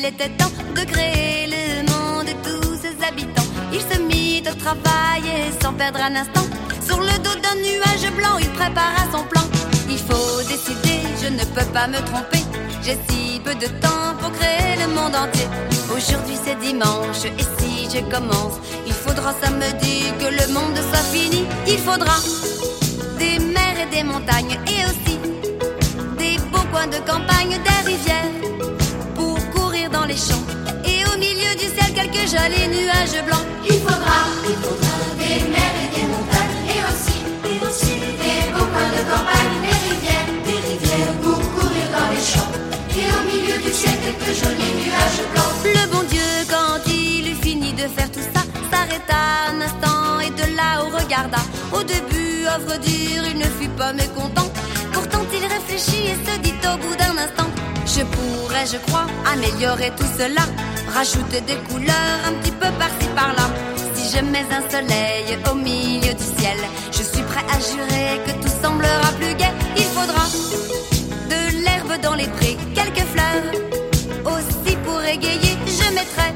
qu'il était temps de créer le monde et tous ses habitants. Il se mit au travail et sans perdre un instant, sur le dos d'un nuage blanc, il prépara son plan. Il faut décider, je ne peux pas me tromper. J'ai si peu de temps pour créer le monde entier. Aujourd'hui c'est dimanche et si je commence, il faudra samedi que le monde soit fini. Il faudra des mers et des montagnes et aussi des beaux coins de campagne, des rivières pour courir dans les champs. Et au milieu du ciel quelques jolis nuages blancs. Il faudra des mers et des montagnes et aussi des beaux coins de campagne, des rivières pour courir dans les champs. Et au milieu du ciel quelques jolis nuages blancs. Le bon Dieu, quand il eut fini de faire tout ça, s'arrêta un instant et de là-haut regarda. Au début, œuvre dure, il ne fut pas mécontent. Pourtant il réfléchit et se dit au bout d'un instant: je pourrais, je crois, améliorer tout cela, rajouter des couleurs un petit peu par-ci par-là. Si je mets un soleil au milieu du ciel, je suis prêt à jurer que tout semblera plus gai. Il faudra de l'herbe dans les prés, quelques fleurs aussi pour égayer. Je mettrai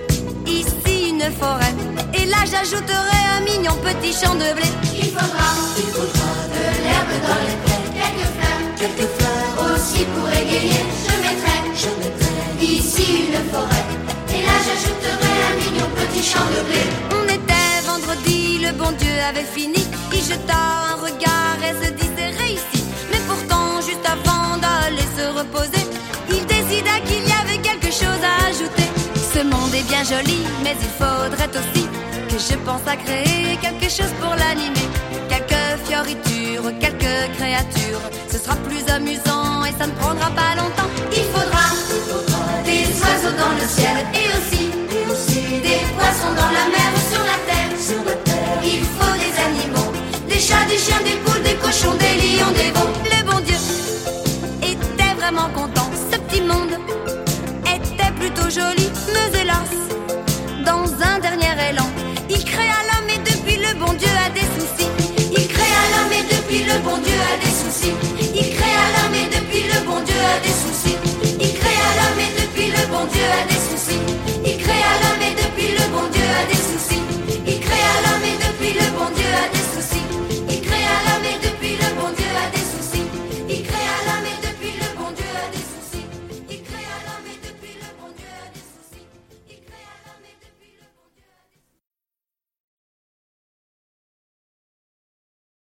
ici une forêt et là j'ajouterai un mignon petit champ de blé. Il faudra de l'herbe dans les prés, quelques fleurs aussi pour égayer. Je mettrai ici une forêt et là j'ajouterai un mignon petit champ de blé. On était vendredi, le bon Dieu avait fini. Il jeta un regard et se dit c'est réussi. Mais pourtant juste avant d'aller se reposer, il décida qu'il y avait quelque chose à ajouter. Ce monde est bien joli, mais il faudrait aussi que je pense à créer quelque chose pour l'animer. Quelques fioritures, quelques créatures, ce sera plus amusant et ça ne prendra pas longtemps. Il faudra des oiseaux dans le ciel et aussi des poissons dans la mer.